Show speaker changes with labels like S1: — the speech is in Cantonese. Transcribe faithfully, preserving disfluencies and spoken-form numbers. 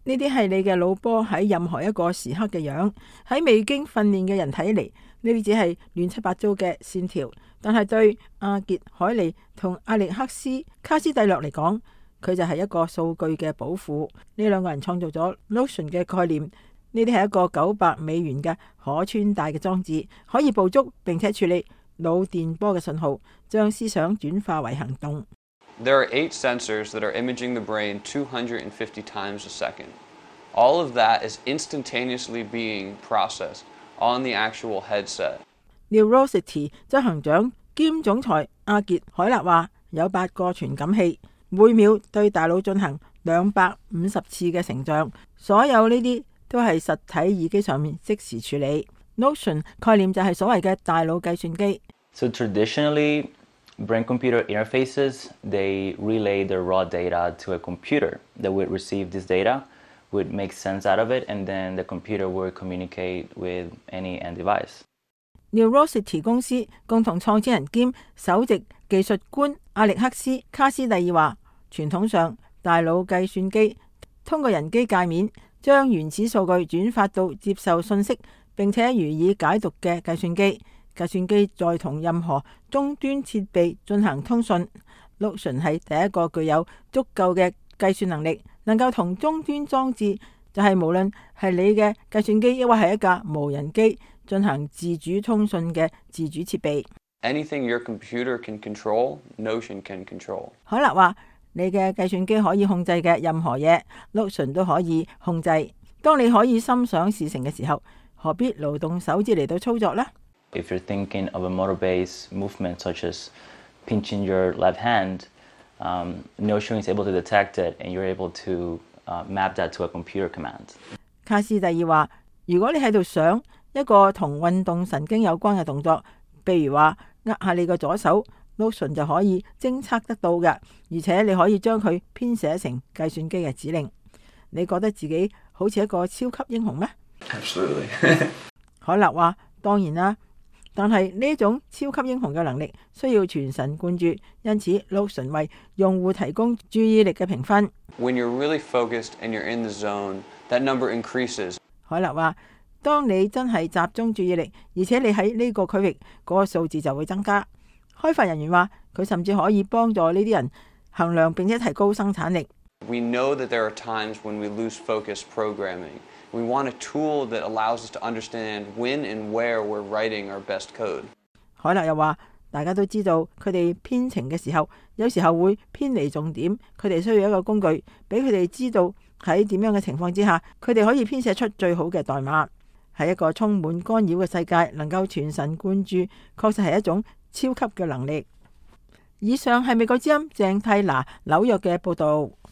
S1: 呢啲係你嘅腦波喺任何一個時刻嘅樣，喺未經訓練嘅人睇嚟，呢啲只係亂七八糟嘅線條，但係對阿傑海利同阿力克斯卡斯蒂洛嚟講，佢就係一個數據嘅寶庫。呢兩個人創造咗 Notion 嘅概念，呢啲係一個九百美元嘅可穿戴嘅裝置，可以捕捉並且處理腦電波嘅信號，將思想轉化為行動。
S2: There are eight sensors that are imaging the brain two hundred fifty times a second. All of that is instantaneously being processed on the actual headset.
S1: Neurosity 執行長兼總裁阿傑海納話：有八個傳感器，每秒對大腦進行兩百五十次嘅成像，所有呢啲都係實體耳機上面即時處理。Notion 概念就係所謂嘅大腦計算機。
S3: So traditionally, brain-computer interfaces, they relay the raw data to a computer that would receive this data, would make sense out of it, and then the computer would communicate with any end device.
S1: Neurosity 公司共同創始人兼首席技術官阿力克斯卡斯蒂爾話：傳統上，大腦計算機通過人機界面將原始數據轉發到接受信息並且予以解讀嘅計算機。計算機再同任何終端設備進行通訊。Notion 係第一個具有足夠嘅計算能力，能夠同終端裝置，就係無論係你嘅計算機，抑或係一架無人機，進行自主通訊嘅自主設備。
S2: Anything your computer can control, Notion can control.
S1: 海納話：你嘅計算機可以控制嘅任何嘢，Notion 都可以控制。當你可以心想事成嘅時候，何必勞動手指嚟到操作呢？
S3: If you're thinking of a motor-based movement such as pinching your left hand, um, Notion is able to detect it, and you're able to uh, map that to a computer command.
S1: 卡斯蒂爾話：如果你喺度想一個同運動神經有關嘅動作，譬如話握下你個左手，Notion 就可以偵測得到嘅，而且你可以將佢編寫成計算機嘅指令。你覺得自己好似一個超級英雄咩？
S3: Absolutely.
S1: 海納話：當然啦。但係呢種超級英雄嘅能力需要全神貫注，因此 Notion 為用戶提供注意力嘅評分。
S2: When you're really focused and you're in the zone, that number increases.
S1: 海納話：當你真係集中注意力，而且你喺呢個區域，嗰個數字就會增加。開發人員話：佢甚至可以幫助呢啲人衡量並且提高生產力。
S2: We know that there are times when we lose focus programming. We want a tool that allows us to understand when and where we're writing our best code.
S1: 海納又話：大家都知道佢哋編程嘅時候，有時候會偏離重點，佢哋需要一個工具，俾佢哋知道喺點樣嘅情況之下，佢哋可以編寫出最好嘅代碼。喺一個充滿干擾嘅世界，能夠全神貫注，確實係一種超級嘅能力。以上係美國之音鄭蒂娜紐約嘅報導。